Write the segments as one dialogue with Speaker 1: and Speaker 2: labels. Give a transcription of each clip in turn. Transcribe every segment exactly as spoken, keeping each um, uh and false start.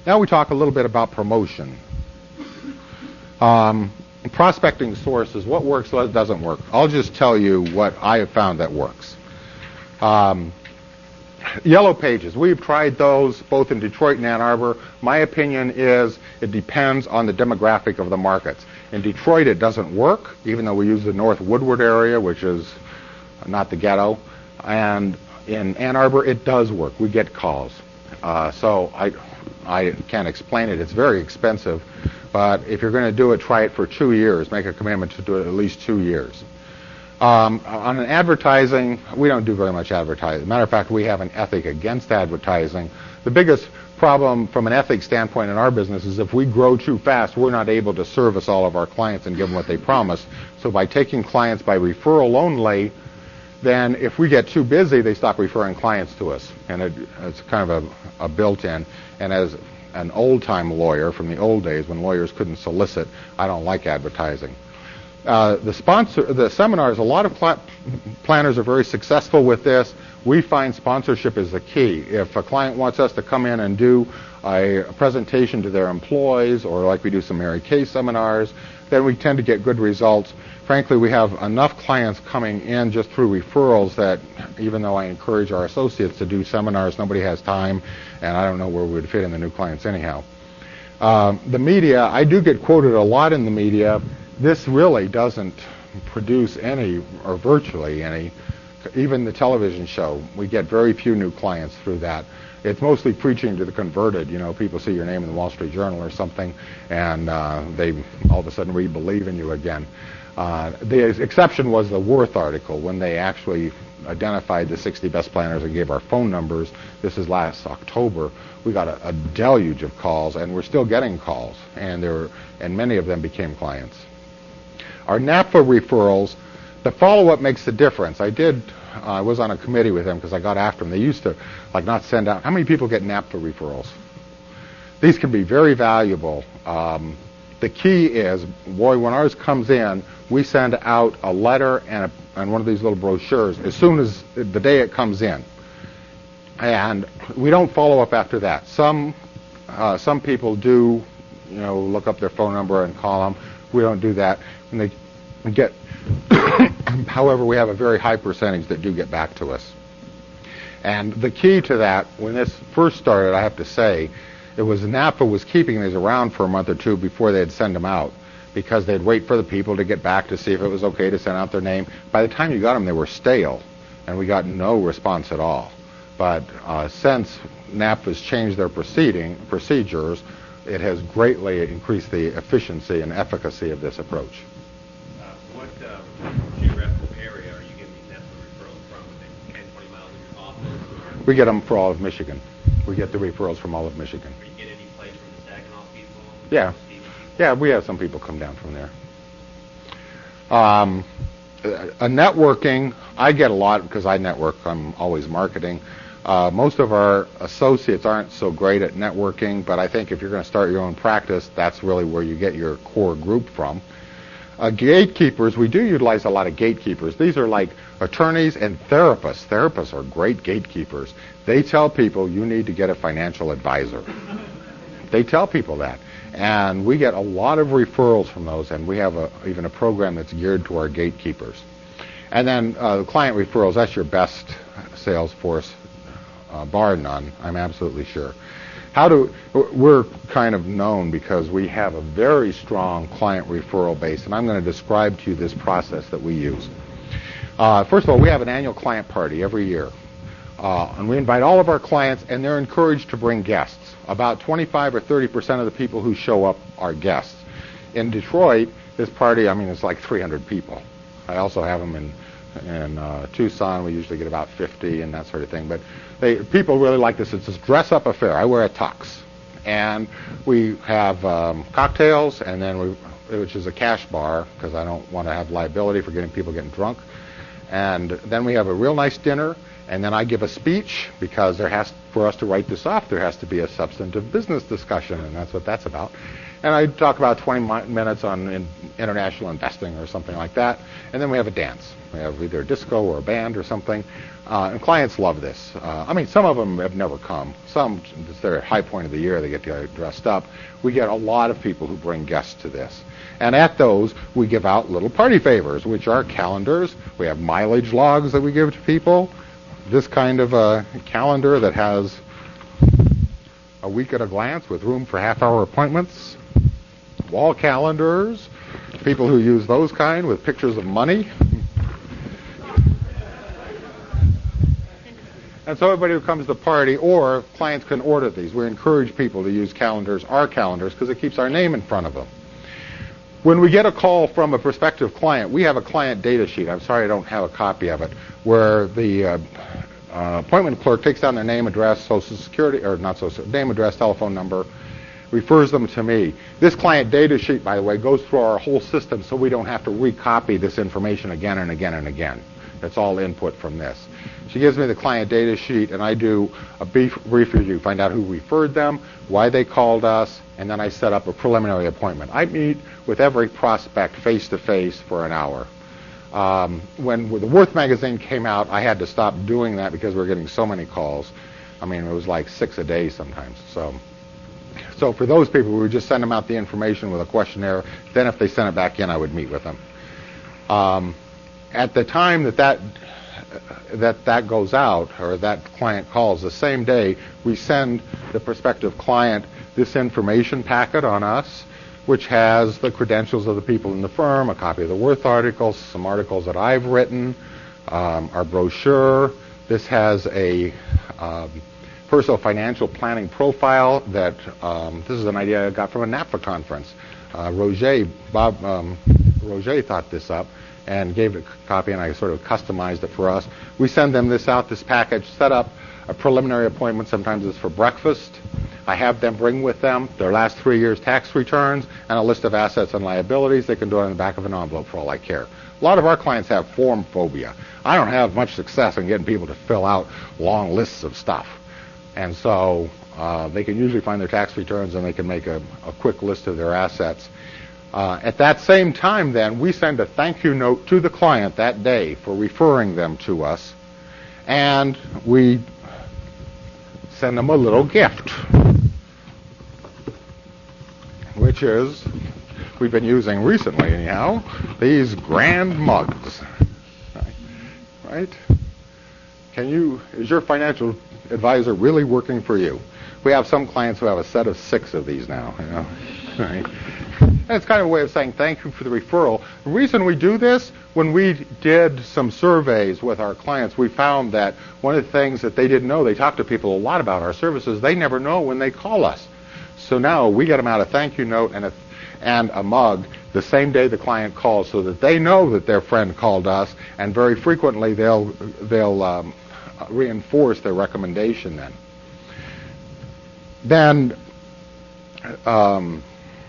Speaker 1: Now we talk a little bit about promotion. Um, prospecting sources, what works, what doesn't work. I'll just tell you what I have found that works. Um, Yellow Pages, we've tried those both in Detroit and Ann Arbor. My opinion is it depends on the demographic of the markets. In Detroit it doesn't work, even though we use the North Woodward area, which is not the ghetto. And in Ann Arbor it does work. We get calls. Uh, so I, I can't explain it. It's very expensive. But if you're going to do it, try it for two years. Make a commitment to do it at least two years. Um, on an advertising, we don't do very much advertising. Matter of fact, we have an ethic against advertising. The biggest problem from an ethics standpoint in our business is if we grow too fast, we're not able to service all of our clients and give them what they promise. So by taking clients by referral only, then if we get too busy, they stop referring clients to us. And it, it's kind of a, a built-in. And as an old-time lawyer from the old days when lawyers couldn't solicit, I don't like advertising. Uh, the sponsor, the seminars, a lot of cl- planners are very successful with this. We find sponsorship is the key. If a client wants us to come in and do a, a presentation to their employees, or like we do some Mary Kay seminars, then we tend to get good results. Frankly, we have enough clients coming in just through referrals that even though I encourage our associates to do seminars, nobody has time, and I don't know where we would fit in the new clients anyhow. Uh, the media, I do get quoted a lot in the media. This really doesn't produce any, or virtually any, even the television show. We get very few new clients through that. It's mostly preaching to the converted. You know, people see your name in the Wall Street Journal or something, and uh, they all of a sudden we believe in you again. Uh, the exception was the Worth article when they actually identified the sixty best planners and gave our phone numbers. This is last October. We got a, a deluge of calls, and we're still getting calls, and there were, and many of them became clients. Our NAPFA referrals, the follow-up makes the difference. I did, uh, I was on a committee with them because I got after them. They used to like not send out. How many people get NAPFA referrals? These can be very valuable. Um, the key is, boy, when ours comes in, we send out a letter and, a, and one of these little brochures as soon as the day it comes in. And we don't follow up after that. Some uh, some people do, you know, look up their phone number and call them. We don't do that. And they get, however, we have a very high percentage that do get back to us. And the key to that, when this first started, I have to say, it was NAPFA was keeping these around for a month or two before they'd send them out, because they'd wait for the people to get back to see if it was okay to send out their name. By the time you got them, they were stale, and we got no response at all. But uh, since NAPFA's changed their proceeding procedures, it has greatly increased the efficiency and efficacy of this approach.
Speaker 2: Uh, what uh, geographical area are you getting these NAPFA referrals from? Within ten, twenty miles of your office? Or?
Speaker 1: We get them for all of Michigan. We get the referrals from all of Michigan.
Speaker 2: Or you get any place from the Saginaw people?
Speaker 1: Yeah. Yeah, we have some people come down from there. Um, a networking, I get a lot because I network. I'm always marketing. Uh, most of our associates aren't so great at networking, but I think if you're going to start your own practice, that's really where you get your core group from. Uh, gatekeepers, we do utilize a lot of gatekeepers. These are like attorneys and therapists. Therapists are great gatekeepers. They tell people you need to get a financial advisor. They tell people that. And we get a lot of referrals from those, and we have a, even a program that's geared to our gatekeepers. And then uh, client referrals, that's your best sales force, uh, bar none, I'm absolutely sure. How do, we're kind of known because we have a very strong client referral base, and I'm going to describe to you this process that we use. Uh, first of all, we have an annual client party every year. Uh, and we invite all of our clients, and they're encouraged to bring guests. About twenty-five or thirty percent of the people who show up are guests. In Detroit, this party, I mean, it's like three hundred people. I also have them in, in uh, Tucson. We usually get about fifty and that sort of thing. But they, people really like this. It's this dress-up affair. I wear a tux. And we have um, cocktails, and then we, which is a cash bar, because I don't want to have liability for getting people getting drunk. And then we have a real nice dinner. And then I give a speech because there has, for us to write this off, there has to be a substantive business discussion, and that's what that's about. And I talk about twenty minutes on in international investing or something like that, and then we have a dance. We have either a disco or a band or something, uh, and clients love this. Uh, I mean, some of them have never come. Some, it's their high point of the year, they get dressed up. We get a lot of people who bring guests to this. And at those, we give out little party favors, which are calendars. We have mileage logs that we give to people. This kind of a calendar that has a week at a glance with room for half-hour appointments. Wall calendars, people who use those kind with pictures of money. And so everybody who comes to the party, or clients can order these. We encourage people to use calendars, our calendars, because it keeps our name in front of them. When we get a call from a prospective client, we have a client data sheet. I'm sorry I don't have a copy of it, where the uh, uh, appointment clerk takes down their name, address, social security, or not social, name, address, telephone number, refers them to me. This client data sheet, by the way, goes through our whole system so we don't have to recopy this information again and again and again. It's all input from this. She gives me the client data sheet, and I do a brief, brief review, find out who referred them, why they called us, and then I set up a preliminary appointment. I meet with every prospect face-to-face for an hour. Um, when, when the Worth magazine came out, I had to stop doing that because we were getting so many calls. I mean, it was like six a day sometimes. So, so for those people, we would just send them out the information with a questionnaire. Then if they sent it back in, I would meet with them. Um, at the time that that that that goes out, or that client calls, the same day we send the prospective client this information packet on us, which has the credentials of the people in the firm, a copy of the Worth articles, some articles that I've written, um, our brochure. This has a um, personal financial planning profile that um, this is an idea I got from a NAPFA conference. Uh, Roger, Bob um, Roger thought this up and gave it a copy, and I sort of customized it for us. We send them this out, this package, set up a preliminary appointment. Sometimes it's for breakfast. I have them bring with them their last three years' tax returns and a list of assets and liabilities. They can do it on the back of an envelope for all I care. A lot of our clients have form phobia. I don't have much success in getting people to fill out long lists of stuff. And so uh, they can usually find their tax returns, and they can make a, a quick list of their assets. Uh, at that same time, then, we send a thank you note to the client that day for referring them to us, and we send them a little gift, which is, we've been using recently anyhow, these grand mugs. Right? Can you, is your financial advisor really working for you? We have some clients who have a set of six of these now. You know? Right? And it's kind of a way of saying thank you for the referral. The reason we do this, when we did some surveys with our clients, we found that one of the things that they didn't know, they talk to people a lot about our services, they never know when they call us. So now we get them out a thank you note and a, and a mug the same day the client calls, so that they know that their friend called us, and very frequently they'll, they'll um, reinforce their recommendation then. Then, um,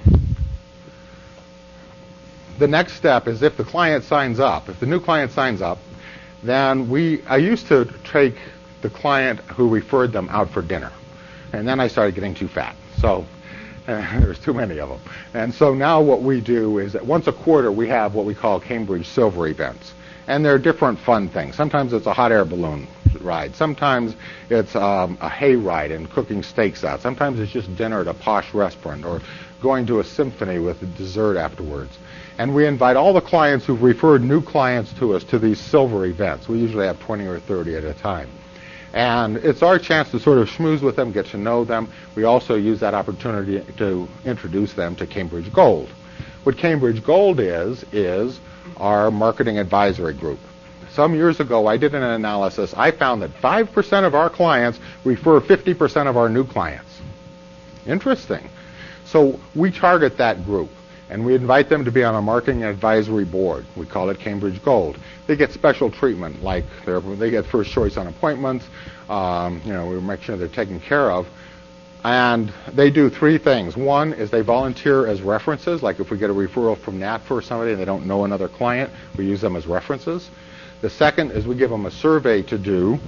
Speaker 1: the next step is if the client signs up, if the new client signs up, then we, I used to take the client who referred them out for dinner. And then I started getting too fat. So uh, there's too many of them. And so now what we do is that once a quarter we have what we call Cambridge Silver events. And they're different fun things. Sometimes it's a hot air balloon ride. Sometimes it's um, a hay ride and cooking steaks out. Sometimes it's just dinner at a posh restaurant, or going to a symphony with a dessert afterwards. And we invite all the clients who've referred new clients to us to these silver events. We usually have twenty or thirty at a time. And it's our chance to sort of schmooze with them, get to know them. We also use that opportunity to introduce them to Cambridge Gold. What Cambridge Gold is, is our marketing advisory group. Some years ago, I did an analysis. I found that five percent of our clients refer fifty percent of our new clients. Interesting. So we target that group, and we invite them to be on a marketing advisory board. We call it Cambridge Gold. They get special treatment, like they get first choice on appointments. Um, you know, we make sure they're taken care of. And they do three things. One is they volunteer as references, like if we get a referral from NAPFA or somebody and they don't know another client, we use them as references. The second is we give them a survey to do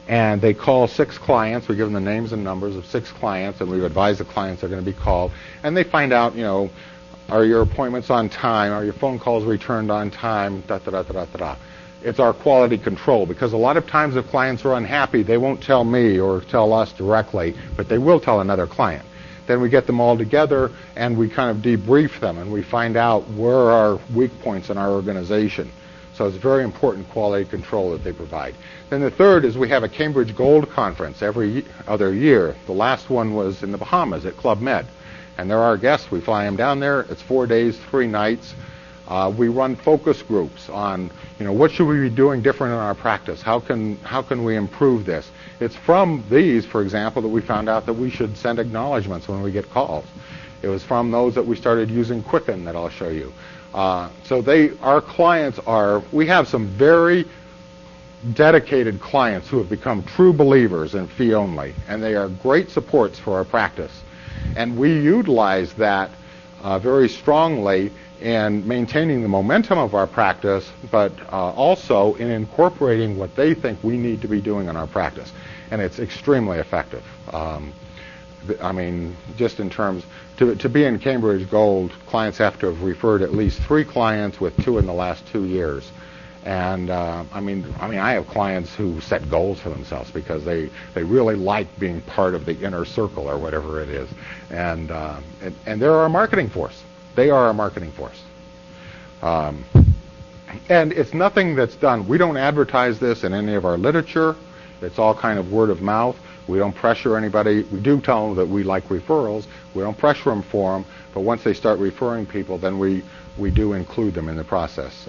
Speaker 1: and they call six clients. We give them the names and numbers of six clients, and we advise the clients they're going to be called, and they find out, you know, are your appointments on time? Are your phone calls returned on time? Da da da da da da. It's our quality control, because a lot of times if clients are unhappy, they won't tell me or tell us directly, but they will tell another client. Then we get them all together and we kind of debrief them, and we find out where are weak points in our organization. So it's very important quality control that they provide. Then the third is we have a Cambridge Gold Conference every other year. The last one was in the Bahamas at Club Med. And they're our guests. We fly them down there. It's four days, three nights. Uh, we run focus groups on, you know, what should we be doing different in our practice? How can how can we improve this? It's from these, for example, that we found out that we should send acknowledgments when we get calls. It was from those that we started using Quicken that I'll show you. Uh, so they, our clients are, we have some very dedicated clients who have become true believers in fee only, and they are great supports for our practice. And we utilize that uh, very strongly in maintaining the momentum of our practice, but uh, also in incorporating what they think we need to be doing in our practice. And it's extremely effective. Um, th- I mean, just in terms, to, to be in Cambridge Gold, clients have to have referred at least three clients, with two in the last two years. And uh, I mean, I mean, I have clients who set goals for themselves because they, they really like being part of the inner circle or whatever it is. And, uh, and, and they're our marketing force. They are our marketing force. Um, and it's nothing that's done. We don't advertise this in any of our literature. It's all kind of word of mouth. We don't pressure anybody. We do tell them that we like referrals. We don't pressure them for them. But once they start referring people, then we, we do include them in the process.